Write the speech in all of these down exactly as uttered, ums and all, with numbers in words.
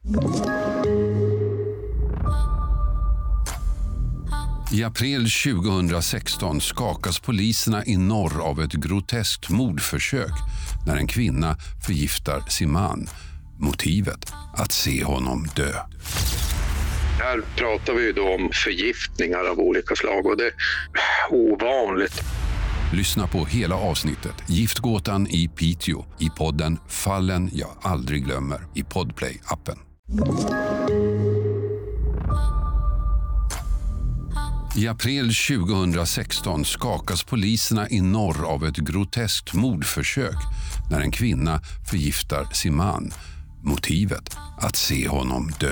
I april tjugohundrasexton skakas poliserna i norr av ett groteskt mordförsök när en kvinna förgiftar sin man. Motivet att se honom dö. Här pratar vi då om förgiftningar av olika slag och det är ovanligt. Lyssna på hela avsnittet Giftgåtan i Piteå i podden Fallen jag aldrig glömmer i Podplay-appen. I april tjugohundrasexton skakas poliserna i norr av ett groteskt mordförsök när en kvinna förgiftar sin man. Motivet att se honom dö.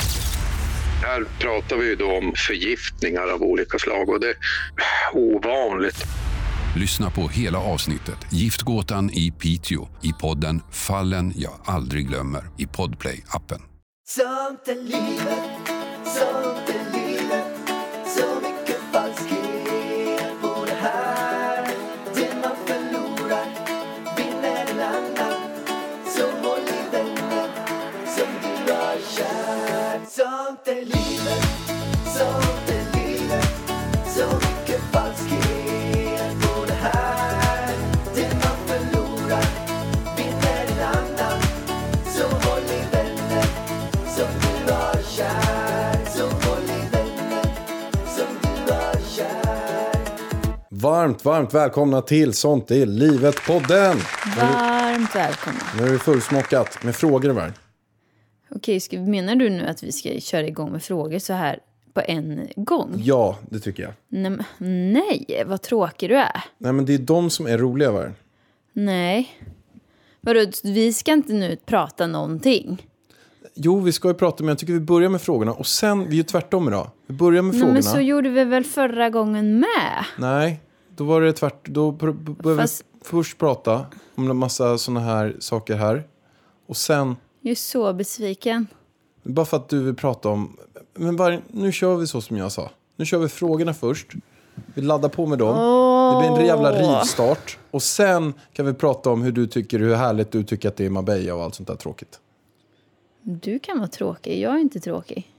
Här pratar vi då om förgiftningar av olika slag och det är ovanligt. Lyssna på hela avsnittet Giftgåtan i Piteå i podden Fallen jag aldrig glömmer i Podplay-appen. Sånt är livet, sånt är livet, så mycket falskhet på det här. Det man förlorar vinner en annan, så håll i vänner som du har kär. Sånt är livet, sånt är livet, så mycket falskhet på det här. Det man förlorar vinner en annan, så håll i vänner som du har kär. Så håll i vänner som du har kär. Varmt, varmt välkomna till Sånt är livet-podden. Varmt välkomna. Nu är det fullsmockat med frågor var. Okej, ska, menar du nu att vi ska köra igång med frågor så här på en gång? Ja, det tycker jag. Nej, nej, vad tråkig du är. Nej, men det är de som är roliga var. Nej. Vadå, vi ska inte nu prata någonting. Jo, vi ska ju prata, men jag tycker vi börjar med frågorna. Och sen, vi är ju tvärtom idag. Vi börjar med Nej, frågorna. men så gjorde vi väl förra gången med? Nej, då var det tvärt. Då började Fast... vi först prata om en massa såna här saker här. Och sen... Jag är så besviken. Bara för att du vill prata om... Men bara, nu kör vi så som jag sa. Nu kör vi frågorna först. Vi laddar på med dem. Oh. Det blir en jävla rivstart. Och sen kan vi prata om hur du tycker, hur härligt du tycker att det är Marbella och allt sånt där tråkigt. Du kan vara tråkig, jag är inte tråkig.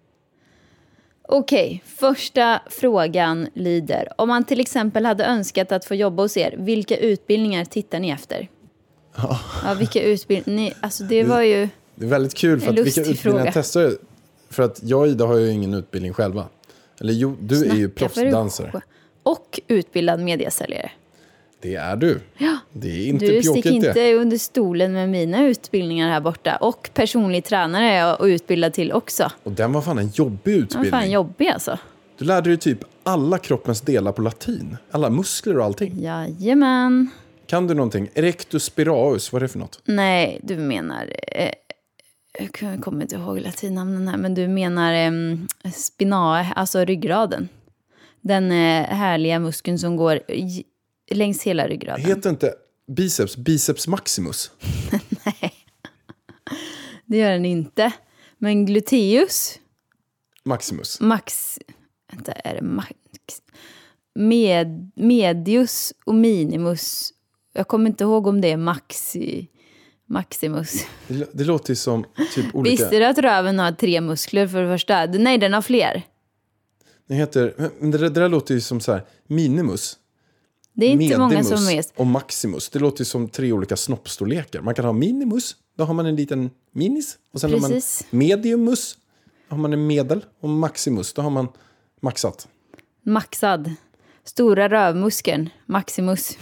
Okej, första frågan lyder. Om man till exempel hade önskat att få jobba hos er, vilka utbildningar tittar ni efter? Ja, ja vilka utbildningar? Alltså det var ju... Det är väldigt kul för att vilka utbildningar testar du? För att jag och Ida har ju ingen utbildning själva. Eller jo, du Snacka är ju proffsdansare. Och utbildad mediasäljare. Det är du. Ja. Det är inte du pjåkigt det. Du sticker inte under stolen med mina utbildningar här borta. Och personlig tränare är jag och utbildad till också. Och den var fan en jobbig utbildning. Den var fan jobbig alltså. Du lärde dig typ alla kroppens delar på latin. Alla muskler och allting. Jajamän. Kan du någonting? Erectus spiraeus, vad är det för något? Nej, du menar... Eh, jag kommer inte ihåg latinnamnen här. Men du menar eh, spinae, alltså ryggraden. Den eh, härliga muskeln som går j- längs hela ryggraden. Heter inte biceps, biceps maximus? Nej, det gör den inte. Men gluteus... Maximus. Max... Vänta, är det max... Med, medius och minimus. Jag kommer inte ihåg om det är maxi... Maximus. Det, det låter ju som typ olika... Visste du att röven har tre muskler för det första? Nej, den har fler. Det heter... Men det, det där låter ju som så här... Minimus. Det är inte medimus många som är... och maximus. Det låter ju som tre olika snoppstorlekar. Man kan ha minimus. Då har man en liten minis. Och sen Precis. har man mediumus. Då har man en medel. Och maximus. Då har man maxat. Maxad. Stora rövmuskeln. Maximus.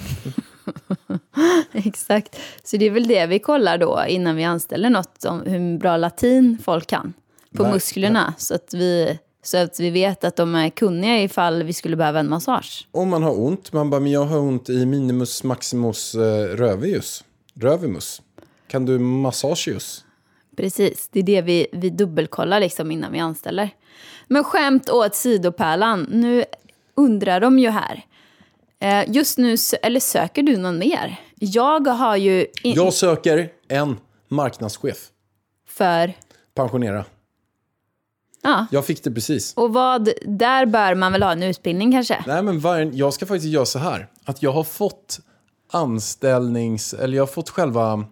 Exakt. Så det är väl det vi kollar då innan vi anställer något om hur bra latin folk kan på Nej, musklerna. nej. Så att vi så att vi vet att de är kunniga ifall vi skulle behöva en massage. Om man har ont, man bara, men jag har ont i minimus, maximus, eh, rövius. Rövimus. Kan du massageus? Precis, det är det vi, vi dubbelkollar liksom innan vi anställer. Men skämt åt sidopärlan. Nu undrar de ju här. Eh, just nu, eller söker du någon mer? Jag har ju... In- jag söker en marknadschef. För? Pensionera. Ja. Jag fick det precis. Och vad, där bör man väl ha en utbildning kanske? Nej, men var, jag ska faktiskt göra så här. Att jag har fått anställnings... Eller jag har fått själva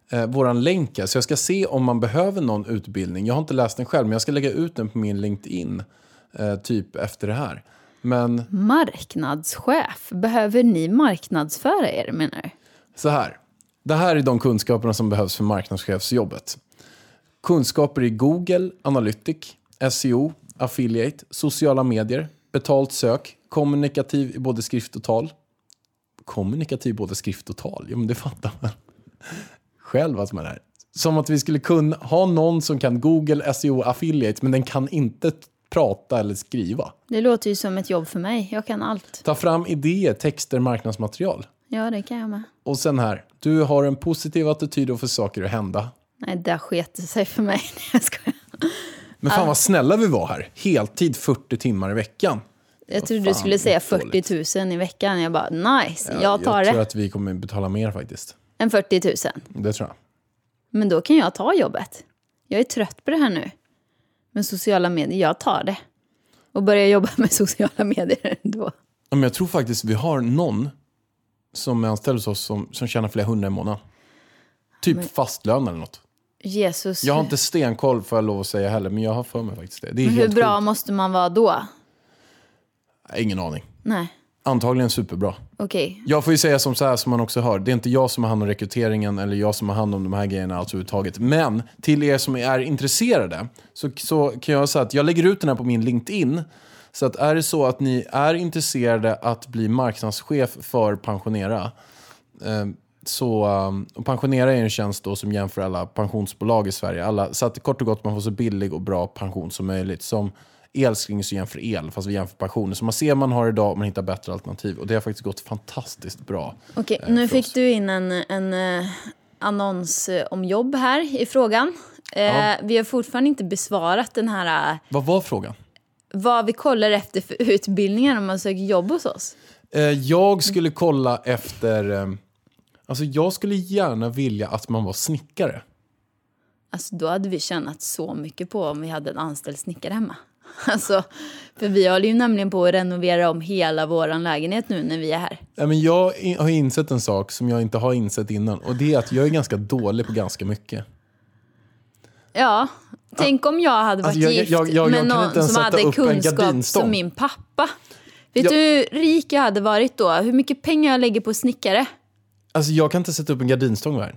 eh, våran länk här. Så jag ska se om man behöver någon utbildning. Jag har inte läst den själv, men jag ska lägga ut den på min LinkedIn. Eh, typ efter det här. Men Marknadschef. Behöver ni marknadsföra er, menar du? så här. Det här är de kunskaperna som behövs för marknadschefsjobbet. Kunskaper i Google, Analytics, S E O, Affiliate, sociala medier, betalt sök, kommunikativ i både skrift och tal. Kommunikativ i både skrift och tal? Ja, men det fattar man. Själv att man är. Som att vi skulle kunna ha någon som kan Google, S E O, Affiliate, men den kan inte prata eller skriva. Det låter ju som ett jobb för mig. Jag kan allt. Ta fram idéer, texter, marknadsmaterial. Ja, det kan jag med. Och sen här, du har en positiv attityd och för saker att hända. Nej, det sket sig för mig. Jag skojar. Men fan vad snälla vi var här. Heltid fyrtio timmar i veckan. Jag trodde fan, du skulle säga vad dåligt. fyrtio tusen i veckan. Jag bara, nice, Ja, jag tar jag tror det. att vi kommer betala mer faktiskt. En fyrtio tusen. Det tror jag. Men då kan jag ta jobbet. Jag är trött på det här nu. Med sociala medier, jag tar det. Och börjar jobba med sociala medier då. Ja, men jag tror faktiskt vi har någon som är anställd hos oss som, som tjänar flera hundra i månaden. Typ Men- fastlön eller något. Jesus. Jag har inte stenkoll för att lov att säga heller, men jag har för mig faktiskt det. Det är Men hur helt bra sjukt. måste man vara då? Ingen aning. Nej, Antagligen superbra. okej. Jag får ju säga som så här som man också hör. Det är inte jag som har hand om rekryteringen eller jag som har hand om de här grejerna alltså överhuvudtaget. Men till er som är intresserade så, så kan jag säga att jag lägger ut den här på min LinkedIn. Så att är det så att ni är intresserade att bli marknadschef för Pensionera. Eh, så um, och Pensionera är en tjänst då som jämför alla pensionsbolag i Sverige. Alla, så att kort och gott man får så billig och bra pension som möjligt. Som Elskling så jämför el, fast vi jämför pensioner. Så man ser man har idag, man hittar bättre alternativ. Och det har faktiskt gått fantastiskt bra. Okej, eh, nu för fick oss. du in en, en eh, annons eh, om jobb här i frågan. Eh, Ja. Vi har fortfarande inte besvarat den här, eh, Vad var frågan? vad vi kollar efter för utbildningar om man söker jobb hos oss. Eh, jag skulle kolla efter... Eh, alltså jag skulle gärna vilja att man var snickare. Alltså då hade vi tjänat så mycket på om vi hade en anställd snickare hemma. Alltså, för vi håller ju nämligen på att renovera om hela våran lägenhet nu när vi är här. Eh, men jag in, har insett en sak som jag inte har insett innan. Och det är att jag är ganska dålig på ganska mycket. Ja, tänk om jag hade varit Alltså, jag- gift jag- jag- jag med kan någon inte ens som sätta hade upp en kunskap gardinstång. som min pappa. Vet Jag- du hur rik jag hade varit då? Hur mycket pengar jag lägger på snickare? Alltså jag kan inte sätta upp en gardinstång värd.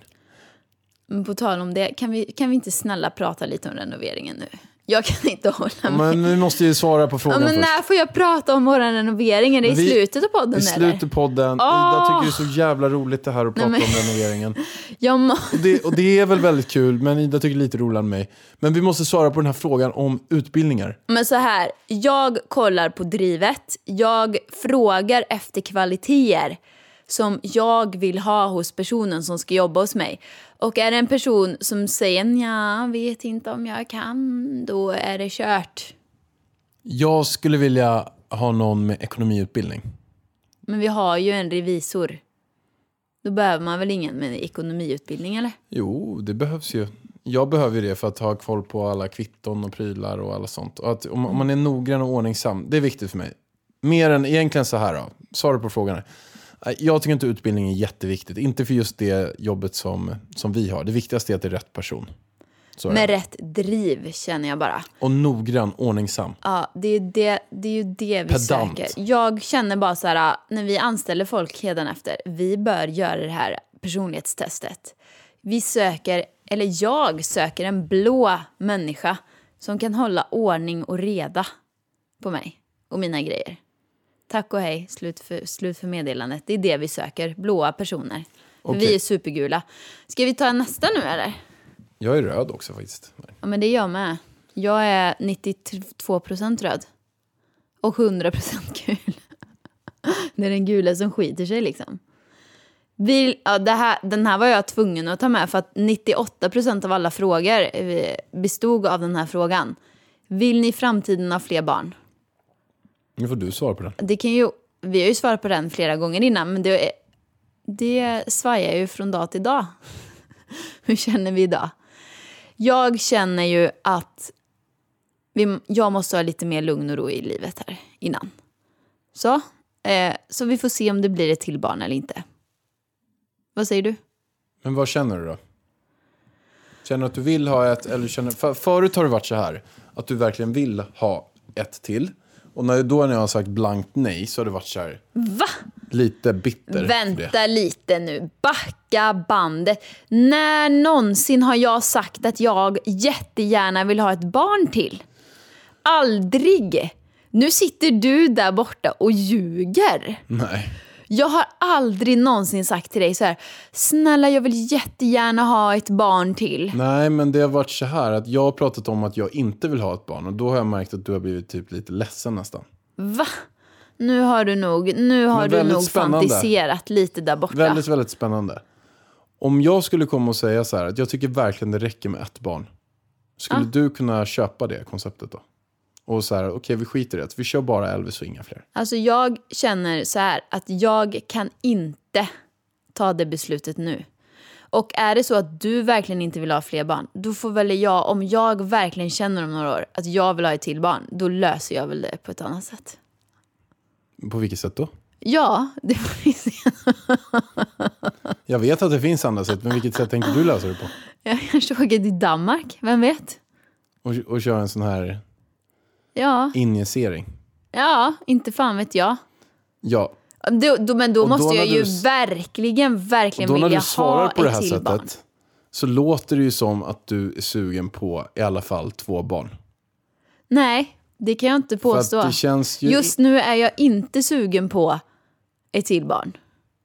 Men på tal om det, kan vi, kan vi inte snälla prata lite om renoveringen nu? Jag kan inte hålla med. Men vi måste ju svara på Ja, frågan men först. när får jag prata om vår renovering? Är det i Vi- slutet av podden I eller? slutet av podden. Ida Åh! tycker det är så jävla roligt det här att prata men- om renoveringen. Jag må... Och det, och det är väl väldigt kul, men Ida tycker lite roligare än mig. Men vi måste svara på den här frågan om utbildningar. Men så här, jag kollar på drivet. Jag frågar efter kvaliteter som jag vill ha hos personen som ska jobba hos mig. Och är det en person som säger ja, vet inte om jag kan, då är det kört. Jag skulle vilja ha någon med ekonomiutbildning. Men vi har ju en revisor. Då behöver man väl ingen med ekonomiutbildning, eller? Jo, det behövs ju. Jag behöver ju det för att ha koll på alla kvitton och prylar och alla sånt. Och att om, om man är noggrann och ordningsam, det är viktigt för mig. Mer än egentligen så här då. Svaret på frågan är. Jag tycker inte utbildning är jätteviktigt. Inte för just det jobbet som, som vi har. Det viktigaste är att det är rätt person. Så är Med det. rätt driv, känner jag bara. Och noggrann, ordningsam. Ja, det är, det, det är ju det vi Pedant. söker. Jag känner bara så här, när vi anställer folk hädanefter, vi bör göra det här personlighetstestet. Vi söker, eller jag söker en blå människa som kan hålla ordning och reda på mig och mina grejer. Tack och hej, slut för, slut för meddelandet. Det är det vi söker, blåa personer. För Okej. vi är supergula. Ska vi ta nästa nu eller? Jag är röd också faktiskt. Ja, men det är jag med. Jag är nittiotvå procent röd. Och hundra procent gul. Det är den gula som skiter sig liksom. Vill, ja, det här, den här var jag tvungen att ta med för att nittioåtta procent av alla frågor eh, bestod av den här frågan. Vill ni i framtiden ha fler barn? Nu får du svara på den. Det kan ju, vi har ju svarat på den flera gånger innan, men det, det svajar ju från dag till dag. Hur känner vi idag? Jag känner ju att vi, jag måste ha lite mer lugn och ro i livet här innan. Så, eh, så vi får se om det blir ett till barn eller inte. Vad säger du? Men vad känner du då? Känner att du vill ha ett, eller känner, för, förut har det varit så här, att du verkligen vill ha ett till. Och när, då när jag har sagt blankt nej så har det varit så här. Va? Lite bitter. Vänta lite nu. Backa bandet. När någonsin har jag sagt att jag jättegärna vill ha ett barn till? Aldrig. Nu sitter du där borta och ljuger. Nej. Jag har aldrig någonsin sagt till dig så här: snälla, jag vill jättegärna ha ett barn till. Nej, men det har varit så här att jag har pratat om att jag inte vill ha ett barn. Och då har jag märkt att du har blivit typ lite ledsen nästan. Va? Nu har du nog, nu har du nog spännande. fantiserat lite där borta. Väldigt, väldigt spännande. Om jag skulle komma och säga så här att jag tycker verkligen det räcker med ett barn. Skulle Ah. du kunna köpa det konceptet då? Och så här, okej okay, vi skiter i det. Vi kör bara Elvis och inga fler. Alltså jag känner så här att jag kan inte ta det beslutet nu. Och är det så att du verkligen inte vill ha fler barn, då får väl jag, om jag verkligen känner om några år att jag vill ha ett till barn, då löser jag väl det på ett annat sätt. På vilket sätt då? Ja, det får vi se. Jag vet att det finns andra sätt, men vilket sätt tänker du lösa det på? Jag kanske åker till Danmark, vem vet? Och, och köra en sån här Ja, injicering. ja, inte fan vet jag. Ja. Då, då, men då, Och då måste jag när ju du- verkligen, verkligen Då när vilja du svarar ha på det ett här till sättet barn. så låter det ju som att du är sugen på i alla fall två barn. Nej, det kan jag inte För påstå. att det känns ju... Just nu är jag inte sugen på ett till barn.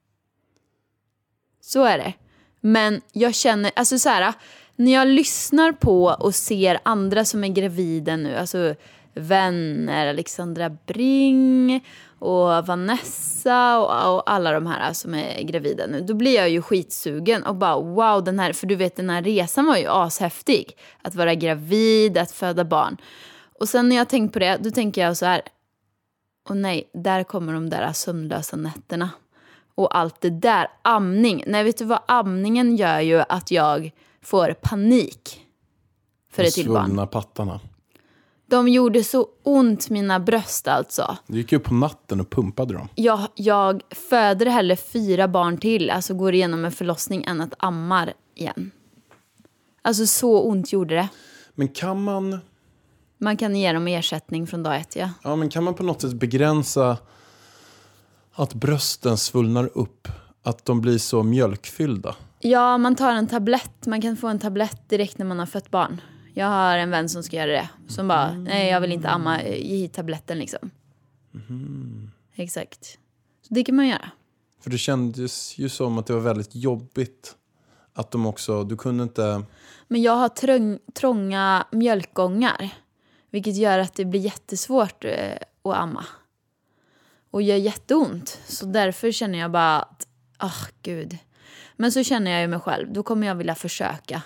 Så är det. Men jag känner, alltså så här, när jag lyssnar på och ser andra som är gravida nu, alltså vänner, Alexandra Bring och Vanessa och, och alla de här som är gravida nu, då blir jag ju skitsugen och bara wow, den här, för du vet den här resan var ju ashäftig. Att vara gravid, att föda barn. Och sen när jag tänkt på det, då tänker jag så här, och nej, där kommer de där sömnlösa nätterna. Och allt det där, amning. Nej, vet du vad, amningen gör ju att jag får panik för ett till barn. Svullna pattarna. De gjorde så ont, mina bröst alltså. Du gick upp på natten och pumpade dem. Jag, jag föder hellre fyra barn till, alltså går igenom en förlossning, än att ammar igen. Alltså så ont gjorde det. Men kan man... Man kan ge dem ersättning från dag ett, ja. Ja, men kan man på något sätt begränsa att brösten svullnar upp? Att de blir så mjölkfyllda? Ja, man tar en tablett. Man kan få en tablett direkt när man har fött barn. Jag har en vän som ska göra det. Som bara, nej jag vill inte amma, ge hit tabletten liksom. Mm. Exakt. Så det kan man göra. För det kändes ju som att det var väldigt jobbigt. Att de också, du kunde inte... Men jag har trång, trånga mjölkgångar. Vilket gör att det blir jättesvårt eh, att amma. Och gör jätteont. Så därför känner jag bara att, åh oh, gud. Men så känner jag ju mig själv. Då kommer jag vilja försöka.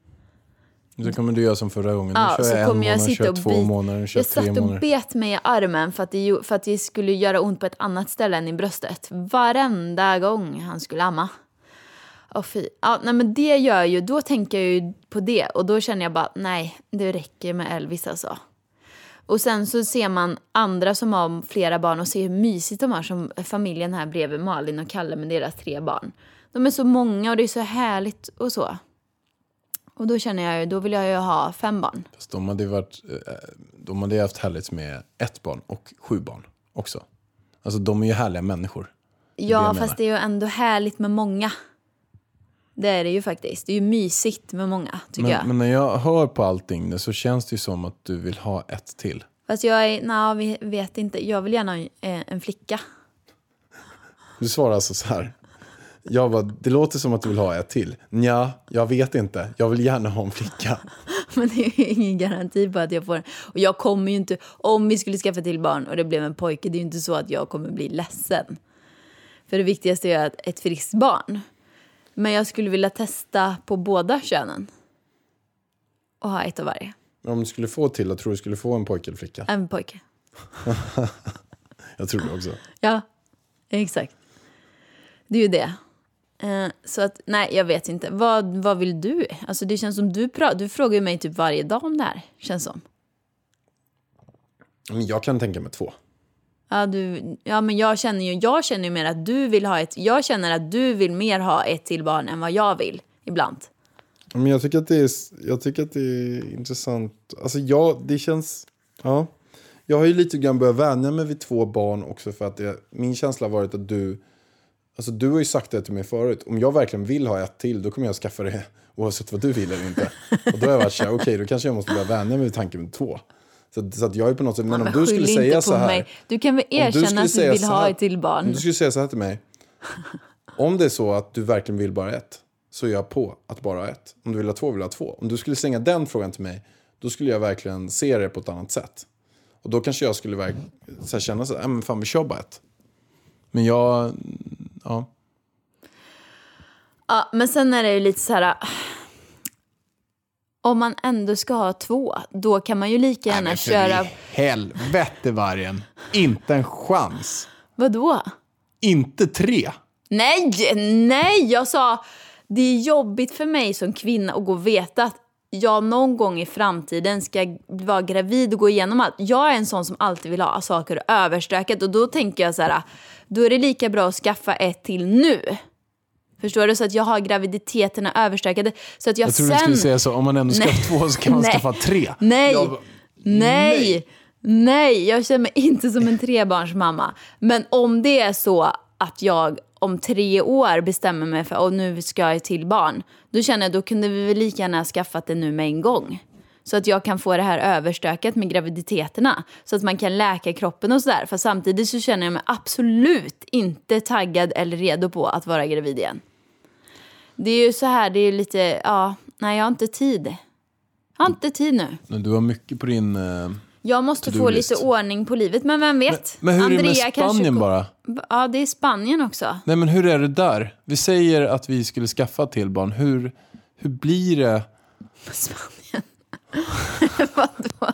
Så kommer du göra som förra gången. Nu Ja, kör så jag en kommer jag månad, sitta kör och två bit- månader, kör Jag tre satt och månader. bet mig i armen för att, det, ju- för att det skulle göra ont på ett annat ställe än i bröstet. Varenda gång han skulle amma. Åh fy. Ja, nej, men det gör ju, då tänker jag ju på det. Och då känner jag bara, nej, det räcker med Elvis alltså. Och sen så ser man andra som har flera barn och ser hur mysigt de har, som familjen här bredvid, Malin och Kalle med deras tre barn. De är så många och det är så härligt och så. Och då känner jag ju, då vill jag ju ha fem barn. Fast de hade ju varit, eh, de hade ju haft härligt med ett barn och sju barn också. Alltså de är ju härliga människor. Det är det Ja, jag fast menar. det är ju ändå härligt med många. Det är det ju faktiskt. Det är ju mysigt med många, tycker jag. Men, men när jag hör på allting så känns det ju som att du vill ha ett till. Fast jag är, nej, vi vet inte. Jag vill gärna ha en, en flicka. Du svarar alltså så här. Jag bara, det låter som att du vill ha ett till. Nja, jag vet inte. Jag vill gärna ha en flicka. Men det är ju ingen garanti på att jag får en. Och jag kommer ju inte, om vi skulle skaffa till barn och det blev en pojke, det är ju inte så att jag kommer bli ledsen. För det viktigaste är att ett friskt barn. Men jag skulle vilja testa på båda könen. Och ha ett av varje. Men om du skulle få till, jag tror du skulle få en pojke eller flicka. En pojke. Jag tror det också. Ja, exakt. Det är ju det. Eh, så att, nej, jag vet inte. Vad, vad vill du? Alltså det känns som du pratar. Du frågar ju mig typ varje dag om det här. Känns som. Men jag kan tänka mig två. Ja, du, ja men jag känner ju, jag känner ju mer att du vill ha ett, jag känner att du vill mer ha ett till barn än vad jag vill ibland. Men jag tycker att det är, jag tycker att det är intressant. Alltså ja, det känns... Ja. Jag har ju lite grann börjat vänja mig vid två barn också för att det, min känsla har varit att du... Alltså du har ju sagt det till mig förut. Om jag verkligen vill ha ett till, då kommer jag skaffa det oavsett vad du vill eller inte. Och då har jag varit såhär, okej, okay, då kanske jag måste börja vänja mig vid tanken med två. Så, så att jag är på något sätt... Men, men om du skulle säga så här... Mig. Du kan väl erkänna att du vill ha här, ett till barn. Om du skulle säga så här till mig. Om det är så att du verkligen vill bara ett, så är jag på att bara ha ett. Om du vill ha två, vill ha två. Om du skulle slänga den frågan till mig, då skulle jag verkligen se det på ett annat sätt. Och då kanske jag skulle verk- så här känna så här, men fan vi kör bara ett. Men jag, ja. Ja, men sen är det ju lite så här... Om man ändå ska ha två, då kan man ju lika gärna Nej, köra... Helvete vargen. Inte en chans. Vadå? Inte tre. Nej, nej, jag sa... Det är jobbigt för mig som kvinna att gå och veta att jag någon gång i framtiden ska vara gravid och gå igenom allt. Jag är en sån som alltid vill ha saker överstökat. Och då tänker jag så här, då är det lika bra att skaffa ett till nu. Förstår du? Så att jag har graviditeterna överstökade. Så att jag, jag tror sen... du skulle säga så, om man ändå ska ha två så kan man nej. skaffa tre. Nej, jag... nej, nej, nej. Jag känner mig inte som en trebarnsmamma. Men om det är så att jag om tre år bestämmer mig för och nu ska jag till barn, då känner jag då kunde vi väl lika gärna ha skaffat det nu med en gång. Så att jag kan få det här överstökat med graviditeterna. Så att man kan läka kroppen och sådär. För samtidigt så känner jag mig absolut inte taggad eller redo på att vara gravid igen. Det är ju så här, det är lite, ja, nej jag har inte tid. Jag har inte tid nu. Men du har mycket på din... Uh... Jag måste få lite ordning på livet, men vem vet? Men, men hur Andrea är det med Spanien kanske... bara? Ja, det är Spanien också. Nej, men hur är det där? Vi säger att vi skulle skaffa till barn. Hur, hur blir det? Spanien? Vadå?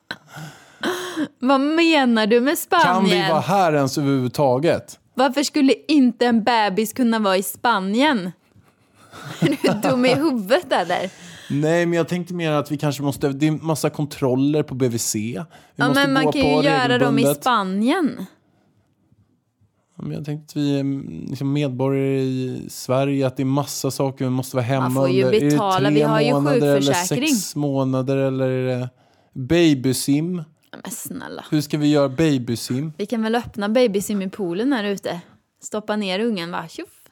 Vad menar du med Spanien? Kan vi vara här ens överhuvudtaget? Varför skulle inte en bebis kunna vara i Spanien? Är du dum i huvudet eller? Nej, men jag tänkte mer att vi kanske måste... Det är en massa kontroller på B V C. Vi ja, måste men man gå kan ju på göra dem i Spanien. Ja, men jag tänkte att vi är liksom medborgare i Sverige. Att det är massa saker vi måste vara hemma. Man får ju under. betala, vi har ju sjukförsäkring. Eller sex månader eller babysim. Men snälla. Hur ska vi göra babysim? Vi kan väl öppna babysim i poolen här ute. Stoppa ner ungen, va? Tjuff.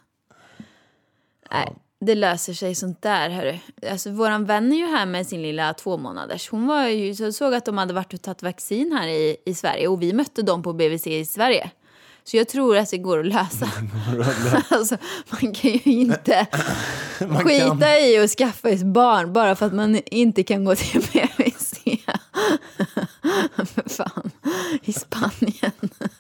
Nej. Ja. Det löser sig sånt där, hörru. Alltså, våran vän är ju här med sin lilla två månaders. Hon var ju, så såg att de hade varit och tagit vaccin här i, i Sverige. Och vi mötte dem på B V C i Sverige. Så jag tror att det går att lösa. Alltså, man kan ju inte skita kan... i att skaffa ett barn bara för att man inte kan gå till B V C. För fan, i Spanien.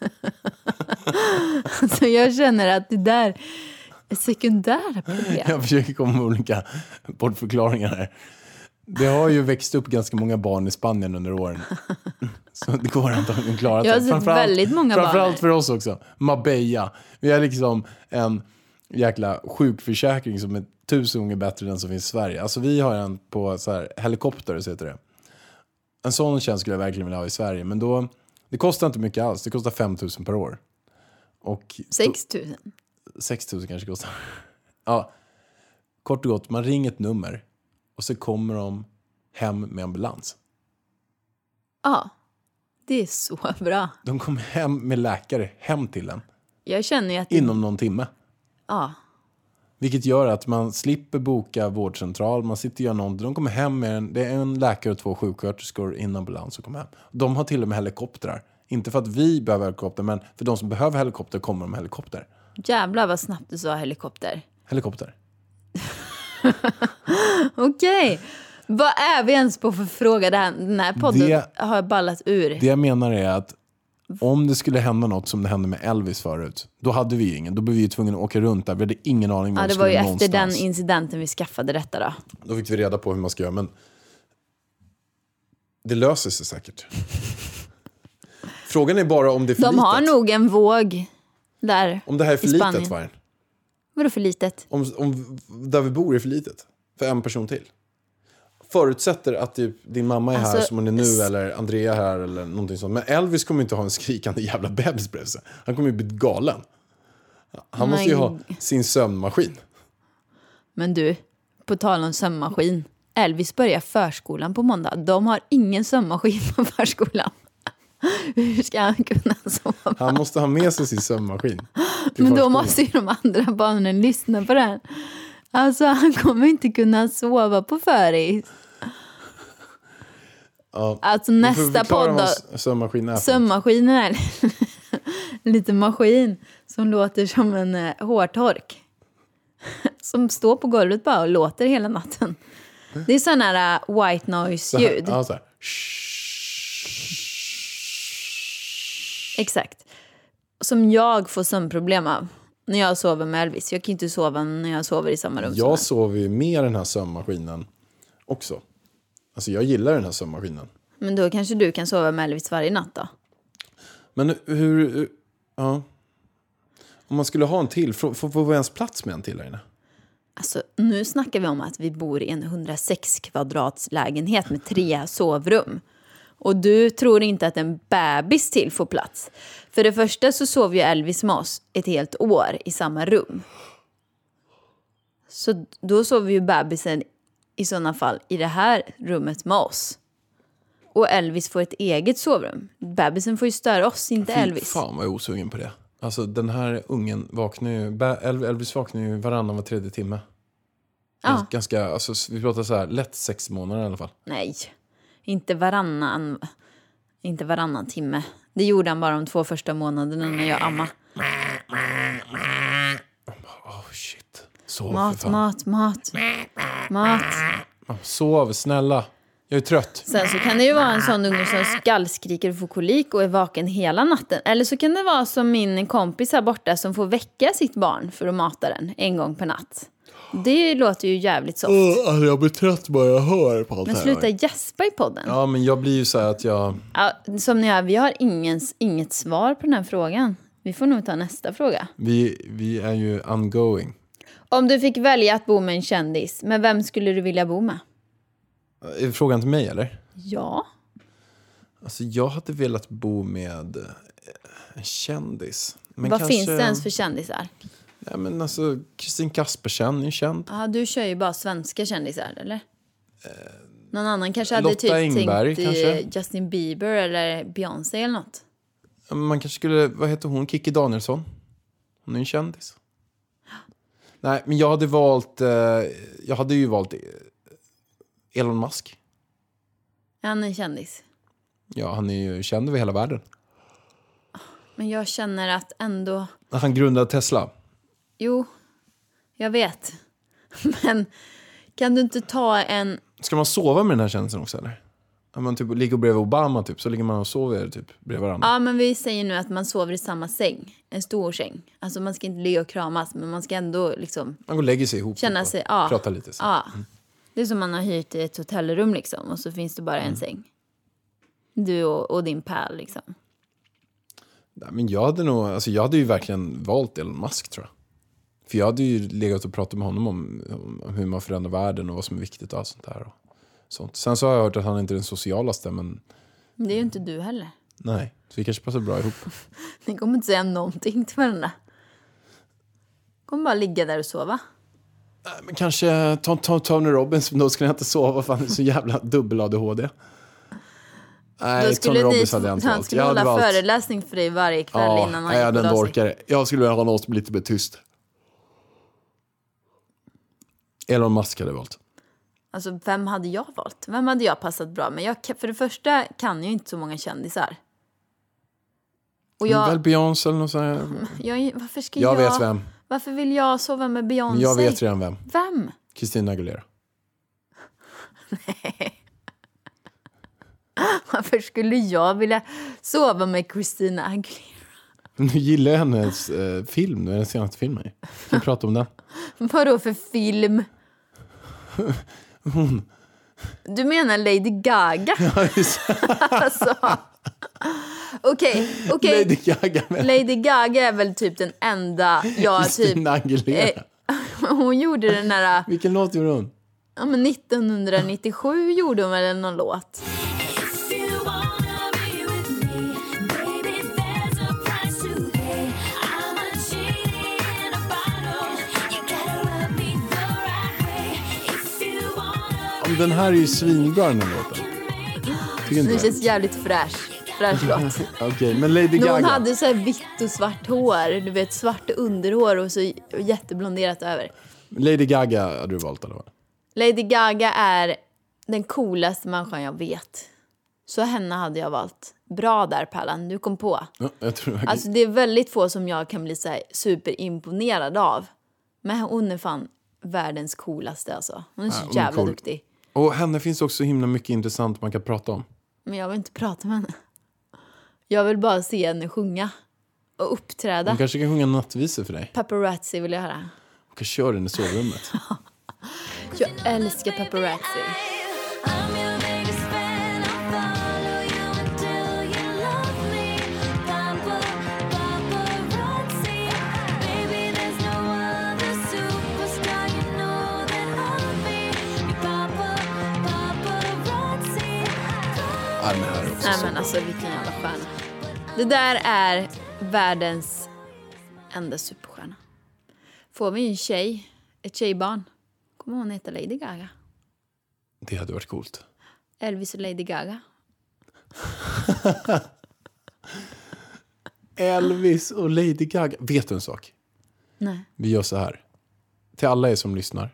Alltså jag känner att det där... sekundära problem. Jag försöker komma med olika bortförklaringar här. Det har ju växt upp ganska många barn i Spanien under åren. Så det går antagligen klarat. Jag har sett väldigt många barn. Framförallt för oss också. Marbella. Vi har liksom en jäkla sjukförsäkring som är tusen gånger bättre än den som finns i Sverige. Alltså vi har en på så här helikopter, så heter det. En sån tjänst skulle jag verkligen vilja ha i Sverige. Men då, det kostar inte mycket alls. Det kostar fem tusen per år. Och sex tusen. sex tusen kanske kostar. Ja, kort och gott, man ringer ett nummer och så kommer de hem med ambulans. Ja, det är så bra. De kommer hem med läkare hem till en. Jag känner ju att det... inom någon timme. Ja. Vilket gör att man slipper boka vårdcentral. Man sitter och gör någonting. De kommer hem med en, det är en läkare och två sjuksköterskor i en ambulans som kommer hem. De har till och med helikoptrar. Inte för att vi behöver helikopter, men för de som behöver helikopter kommer de med helikopter. Jävlar vad snabbt du sa helikopter. Helikopter. Okej. Okay. Vad är vi ens på för fråga? Den här podden det, har ballat ur. Det jag menar är att om det skulle hända något som det hände med Elvis förut, då hade vi ingen. Då blev vi tvungna att åka runt där. Vi hade ingen aning var ja, det var ju efter någonstans. Den incidenten vi skaffade detta då. Då fick vi reda på hur man ska göra, men det löser sig säkert. Frågan är bara om det är för De litet. har nog en våg där. Om det här är för litet, Vargen. Vadå för litet? Om, om där vi bor är för litet. För en person till. Förutsätter att typ, din mamma är alltså, här som hon är nu, s- eller Andrea här eller någonting sånt. Men Elvis kommer inte ha en skrikande jävla bebis bredvid sig. Han kommer ju bli galen. Han måste ju ha sin sömnmaskin. Men du, På tal om sömmaskin. Elvis börjar förskolan på måndag. De har ingen sömmaskin på förskolan. Hur ska han kunna sova? Han måste ha med sig sin sömmaskin. Men då måste ju de andra barnen lyssna på den. Alltså han kommer inte kunna sova på föris. Ja. Alltså nästa podd då. Sömmaskin är. Sömmaskinen är en liten maskin som låter som en eh, hårtork. Som står på golvet bara och låter hela natten. Det är sån här uh, white noise-ljud. Ja, så här. Exakt. Som jag får sömnproblem av när jag sover med Elvis. Jag kan inte sova när jag sover i samma rum. Jag sover ju med den här sömmaskinen också. Alltså jag gillar den här sömmaskinen. Men då kanske du kan sova med Elvis varje natt då? Men hur... Ja. Om man skulle ha en till, får, får vi ens plats med en till här inne? Alltså, nu snackar vi om att vi bor i en hundrasex kvadrats lägenhet med tre sovrum. Och du tror inte att en bebis till får plats. För det första så sov ju Elvis med oss ett helt år i samma rum. Så då sover ju bebisen i sådana fall i det här rummet med oss. Och Elvis får ett eget sovrum. Bebisen får ju störa oss, inte Fy Elvis. Fan vad jag är osugen på det. Alltså den här ungen vaknar ju... Elvis vaknar ju varannan var tredje timme. Ja. Ganska, alltså vi pratar så här, lätt sex månader i alla fall. Nej, inte varannan, inte varannan timme. Det gjorde han bara de två första månaderna när jag amma. Oh shit. Sov Mat, för fan. mat, mat. Mat. Sov, snälla. Jag är trött. Sen så kan det ju vara en sån unge som skallskriker och får kolik och är vaken hela natten. Eller så kan det vara som min kompis här borta som får väcka sitt barn för att mata den en gång per natt. Det låter ju jävligt soft. Oh, alltså jag blir trött bara jag hör på allt Men här. sluta gäspa i podden. Ja, men jag blir ju så här att jag... Ja, som ni hör, vi har ingens, inget svar på den här frågan. Vi får nog ta nästa fråga. Vi, vi är ju ongoing. Om du fick välja att bo med en kändis, med vem skulle du vilja bo med? Är frågan till mig, eller? Ja. Alltså, jag hade velat bo med en kändis. Men Vad kanske... finns det ens för kändisar? Ja, men alltså, Kristin Kaspersen är känd. Ja, du kör ju bara svenska kändisar, eller? Eh, Någon annan kanske hade Lotta typ Engberg, tänkt kanske? Justin Bieber eller Beyoncé eller något. Ja, men man kanske skulle... Vad heter hon? Kiki Danielsson. Hon är en kändis. Nej, men jag hade valt... Eh, jag hade ju valt... Elon Musk. Han är en kändis. Ja, han är ju känd över hela världen. Men jag känner att ändå... Han grundade Tesla. Jo, jag vet. Men kan du inte ta en... Ska man sova med den här kändisen också, eller? Om man typ ligger bredvid Obama, typ, så ligger man och sover typ bredvid varandra. Ja, men vi säger nu att man sover i samma säng. En stor säng. Alltså man ska inte ligga och kramas, men man ska ändå liksom... Man går och lägger sig ihop. Känna typ, sig... Ja, prata lite. Så. Ja. Det är som man har hyrt i ett hotellrum liksom. Och så finns det bara en Mm. säng. Du och, och din pärl liksom. Nej, men jag hade nog... Alltså jag hade ju verkligen valt Elon Musk, tror jag. För jag hade ju legat och pratat med honom om, om hur man förändrar världen och vad som är viktigt och allt sånt där. Och sånt. Sen så har jag hört att han inte är den socialaste, men... Men det är ju inte du heller. Nej, så vi kanske passar bra ihop. Ni kommer inte säga någonting till varandra. Kommer bara ligga där och sova. Nej, men kanske ta, ta, Tony Robbins, då ska jag inte sova för han är så jävla dubbel-A D H D. Nej, Då skulle Tony ni, Robbins hade jag inte han valt. skulle Jag hade hålla valt... föreläsning för dig varje kväll Ja, innan han jag gick hade och en la sig. orkare. Jag skulle vilja ha någon som är lite mer tyst. Elon Musk hade jag valt. Alltså, vem hade jag valt? Vem hade jag passat bra med? Jag, för det första kan jag inte så många kändisar. Och Jag... jag... Väl Beyoncé eller något sånt. jag varför ska Jag jag... vet vem. Varför vill jag sova med Beyoncé? Men jag vet redan vem. Vem? Christina Aguilera. Nej. Varför skulle jag vilja sova med Christina Aguilera? Nu gillar jag hennes eh, film, den senaste filmen. Kan vi prata om den? Vadå för film? Hon. Du menar Lady Gaga? Ja, just... Alltså. Okej, okej. Lady Gaga. Men... Lady Gaga är väl typ den enda jag typ... Christina Aguilera. Eh, hon gjorde den där... Vilken låt gjorde hon? Ja, men nittonhundranittiosju gjorde hon väl någon låt. Den här är ju svinbra, den här låten. Tycker inte Det det? känns jävligt fräsch. Fräsch låt. Okej, men Lady När Gaga. hon hade så här vitt och svart hår. Du vet, svart underhår och så jätteblonderat över. Lady Gaga hade du valt eller vad? Lady Gaga är den coolaste människan jag vet. Så henne hade jag valt. Bra där, Pallan. Du kom på. Ja, jag tror jag... Alltså det är väldigt få som jag kan bli så här superimponerad av. Men hon är fan världens coolaste alltså. Hon är så Ja, hon är jävla cool. duktig. Och henne finns också himla mycket intressant man kan prata om. Men jag vill inte prata med henne. Jag vill bara se henne sjunga. Och uppträda. Hon kanske kan sjunga nattvisor för dig. Paparazzi vill jag höra. Hon kan köra den i sovrummet. Jag älskar paparazzi. Ja, den här är också Nej så men bra. alltså vilken jävla stjärna. Det där är världens enda superstjärna. Får vi en tjej, ett tjejbarn, kommer hon heta Lady Gaga. Det hade varit coolt. Elvis och Lady Gaga. Elvis och Lady Gaga. Vet du en sak? Nej. Vi gör så här. Till alla er som lyssnar.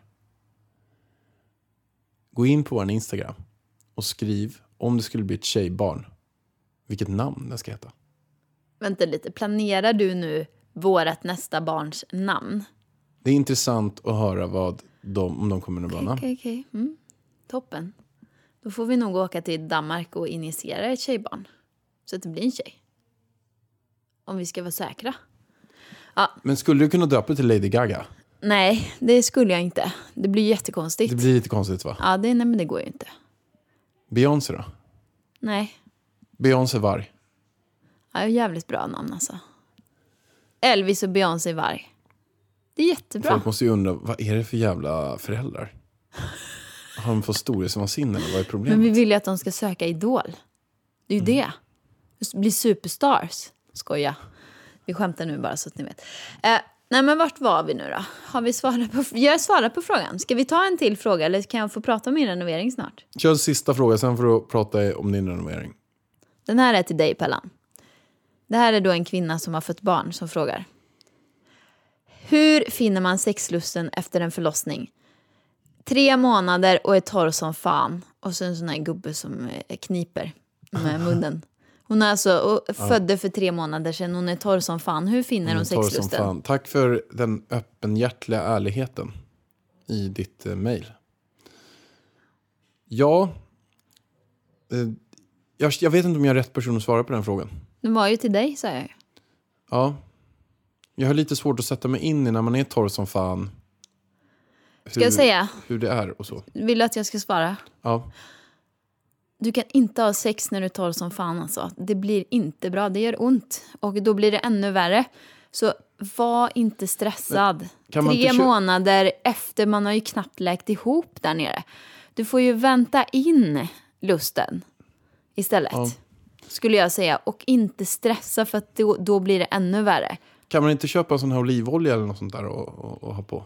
Gå in på vår Instagram och skriv om det skulle bli ett tjejbarn. Vilket namn den ska heta. Vänta lite, planerar du nu vårat nästa barns namn? Det är intressant att höra vad de, om de kommer att bana. Okej, okej. Mm. Toppen. Då får vi nog åka till Danmark och initiera ett tjejbarn. Så att det blir en tjej. Om vi ska vara säkra. Ja, Men skulle du kunna döpa till Lady Gaga? nej, det skulle jag inte. Det blir jättekonstigt. Det blir lite konstigt va? Ja, det, nej, men det går ju inte. Beyoncé då? Nej, Beyoncé Varg. ja, jävligt bra namn alltså. Elvis och Beyoncé Varg. Det är jättebra. Folk måste ju undra, vad är det för jävla föräldrar? Har de fått storhetsvansinne eller vad är problemet? Men vi vill ju att de ska söka Idol. Det är ju det. Bli superstars. Skoja. Vi skämtar nu bara så att ni vet. Eh, nej men vart var vi nu då? Har vi svarat på, jag svarar på frågan. Ska vi ta en till fråga eller kan jag få prata om min renovering snart? Kör sista fråga, sen får du prata om din renovering. Den här är till dig, Pellan. Det här är då en kvinna som har fött barn som frågar. Hur finner man sexlusten efter en förlossning? Tre månader och är torr som fan. Och så en sån här gubbe som kniper med munnen. Hon är alltså och födde för tre månader sedan. Hon är torr som fan. Hur finner hon, Torr som sexlusten? fan. Tack för den öppenhjärtliga ärligheten i ditt eh, mejl. Ja, eh, jag, jag vet inte om jag är rätt person att svara på den frågan. Den var ju till dig, sa jag ju. Ja, jag har lite svårt att sätta mig in i när man är torr som fan. Hur, Ska jag säga? hur det är och så. Vill du att jag ska svara? Ja, Du kan inte ha sex när du är torr som fan alltså. Det blir inte bra, det gör ont. Och då blir det ännu värre. Så var inte stressad. kan man Tre inte kö- månader efter, man har ju knappt läkt ihop där nere. Du får ju vänta in lusten istället. Ja. Skulle jag säga. Och inte stressa för att då, då blir det ännu värre. kan man inte köpa en sån här olivolja eller något sånt där och, och, och ha på?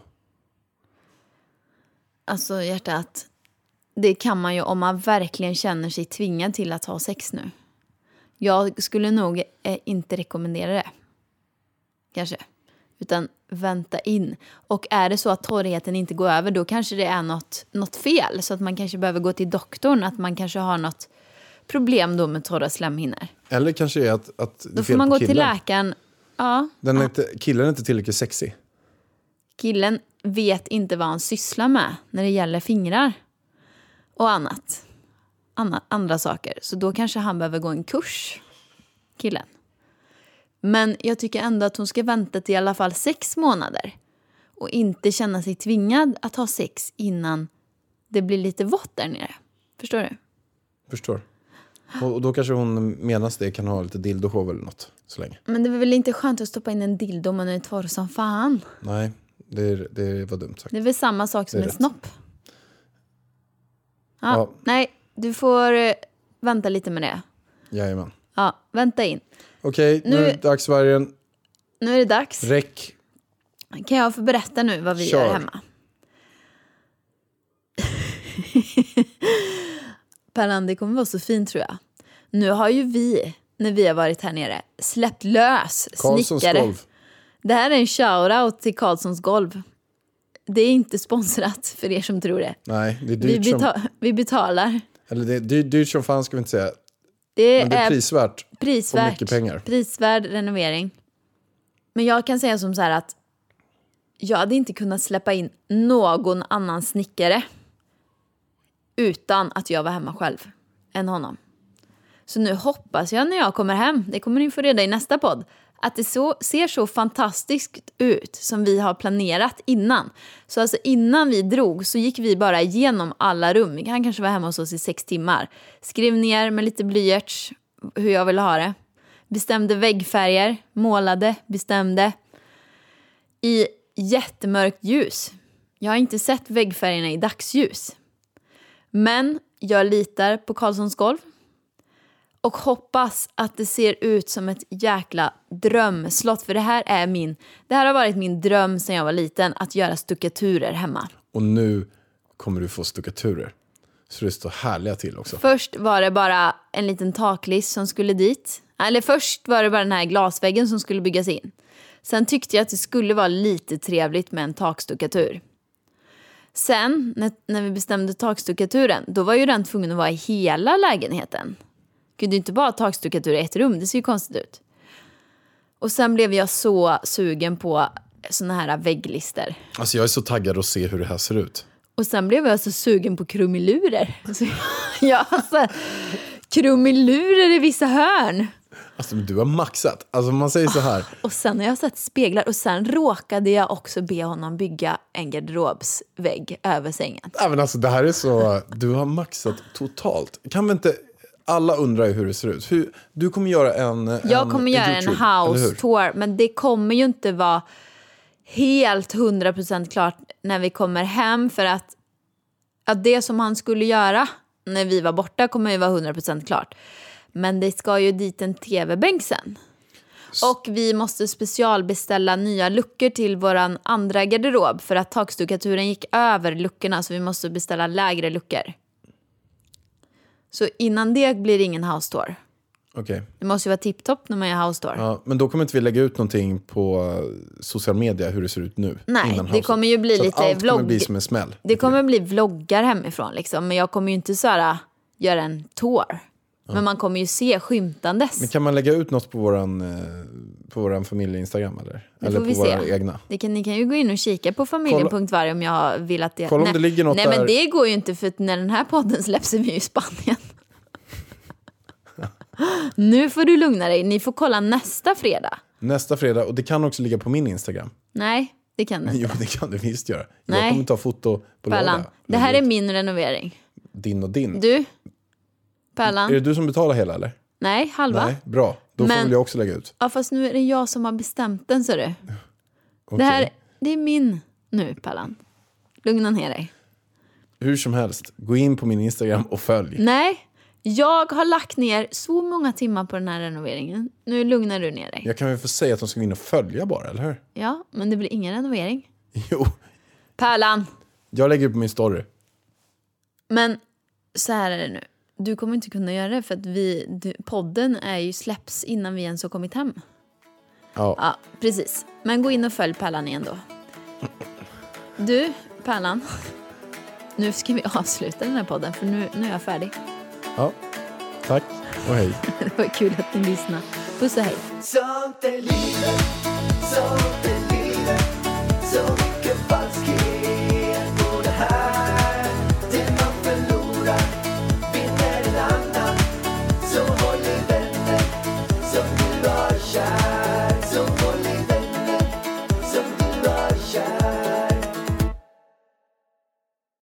Alltså hjärtat, det kan man ju om man verkligen känner sig tvingad till att ha sex nu. Jag skulle nog eh, inte rekommendera det. Kanske. Utan vänta in. Och är det så att torrheten inte går över, då kanske det är något, något fel. Så att man kanske behöver gå till doktorn. Att man kanske har något problem då med torra slemhinnor. Eller kanske är att, att det är Då fel får man på gå till killen. läkaren. Ja, Den är inte, killen är inte tillräckligt sexy. killen vet inte vad han sysslar med när det gäller fingrar. Och annat. Anna, andra saker. Så då kanske han behöver gå en kurs. Killen. Men jag tycker ändå att hon ska vänta till i alla fall sex månader. Och inte känna sig tvingad att ha sex innan det blir lite vått där nere. Förstår du? Förstår. Och, och då kanske hon menas det kan ha lite dildoshow eller något så länge. Men det är väl inte skönt att stoppa in en dildo om man är torr som fan. Nej, det, det var dumt sagt. Det är väl samma sak som Det är en rätt. snopp. Ja, Ja. Nej, du får eh, vänta lite med det. Jajamän. Ja, vänta in. Okej, nu, Nu- är det dags vargen. Nu är det dags. Räck. Kan jag få berätta nu vad vi Kör. gör hemma? Pärlan, det kommer vara så fint tror jag. Nu har ju vi, när vi har varit här nere, släppt lös Karlssons snickare. golv. Det här är en shoutout till Karlssons golv. Det är inte sponsrat för er som tror det. Nej, det är Vi, dyrt som... beta- vi betalar. Eller det är dyrt, dyrt som fan ska vi inte säga. Det Men det är är prisvärt. prisvärt. och mycket pengar. Prisvärd renovering. Men jag kan säga som så här att jag hade inte kunnat släppa in någon annan snickare utan att jag var hemma själv än honom. Så nu hoppas jag när jag kommer hem, det kommer ni få reda i nästa podd, att det så, ser så fantastiskt ut som vi har planerat innan. Så alltså innan vi drog så gick vi bara igenom alla rum. Han kanske var hemma hos oss i sex timmar. Skrev ner med lite blyerts hur jag ville ha det. Bestämde väggfärger, målade, bestämde. I jättemörkt ljus. Jag har inte sett väggfärgerna i dagsljus. Men jag litar på Karlssons golv. Och hoppas att det ser ut som ett jäkla drömslott. För det här är min, det här har varit min dröm sedan jag var liten. Att göra stuckaturer hemma. Och nu kommer du få stuckaturer. Så det står härliga till också. Först var det bara en liten taklist som skulle dit. Eller först var det bara den här glasväggen som skulle byggas in. Sen tyckte jag att det skulle vara lite trevligt med en takstuckatur. Sen, när, när vi bestämde takstuckaturen, då var ju den tvungen att vara i hela lägenheten. Kunde inte bara ha takstuckatur i ett rum, det ser ju konstigt ut. Och sen blev jag så sugen på såna här vägglister. Alltså jag är så taggad att se hur det här ser ut. Och sen blev jag så sugen på krumelurer. Alltså, jag har så här, krumelurer i vissa hörn. Alltså du har maxat. Alltså man säger så här. Och sen har jag sett speglar. Och sen råkade jag också be honom bygga en garderobsvägg över sängen. Ja, men alltså det här är så. Du har maxat totalt. Kan vi inte... Alla undrar ju hur det ser ut. Hur, du kommer göra en... Jag en, kommer göra en house tour. Men det kommer ju inte vara helt hundra procent klart när vi kommer hem. För att, att det som han skulle göra när vi var borta kommer ju vara hundra procent klart. Men det ska ju dit en tv-bänk sen. Och vi måste specialbeställa nya luckor till våran andra garderob. För att takstuckaturen gick över luckorna. Så vi måste beställa lägre luckor. Så innan det blir det ingen house tour. Okej. Det måste ju vara tipptopp när man gör house tour. Ja, men då kommer inte vi lägga ut någonting på social media hur det ser ut nu. Nej, innan det house. kommer ju bli så lite allt vlogg. kommer bli som en smäll. Det kommer bli vloggar hemifrån liksom. Men jag kommer ju inte så här göra en tour. Ja. Men man kommer ju se skymtandes. Men kan man lägga ut något på våran, på våran familje-Instagram eller? Det eller får på vi våra se. egna? Det kan, ni kan ju gå in och kika på familjen punkt varg om jag vill att det... Kolla om nej, det ligger något nej där. Men det går ju inte för att när den här podden släpps är vi i Spanien. Nu får du lugna dig. Ni får kolla nästa fredag. Nästa fredag. Och det kan också ligga på min Instagram. Nej, det kan det inte. Jo, det kan det visst göra. Nej. Jag kommer ta foto på Pärlan, lördag. det här är min renovering. Din och din. Du, Pärlan. Är det du som betalar hela eller? Nej, halva. Nej, bra. Då Men- får väl jag också lägga ut. Ja, fast nu är det jag som har bestämt den, så du. Okej. Det här, det är min nu, Pärlan. Lugna ner dig. Hur som helst, gå in på min Instagram och följ. Nej, jag har lagt ner så många timmar på den här renoveringen. Nu lugnar du ner dig. Jag kan väl få säga att de ska gå in och följa bara, eller hur? Ja, men det blir ingen renovering. Jo, Pärlan, jag lägger upp min story. men så här är det nu. Du kommer inte kunna göra det för att vi, du, podden är ju släpps innan vi ens har kommit hem. Ja. Ja, precis. Men gå in och följ Pärlan igen då. Du, Pärlan. Nu ska vi avsluta den här podden för nu, nu är jag färdig. Ja, tack och hej. Det var kul att ni lyssnade. Puss och hej. Sånt är livet, sånt är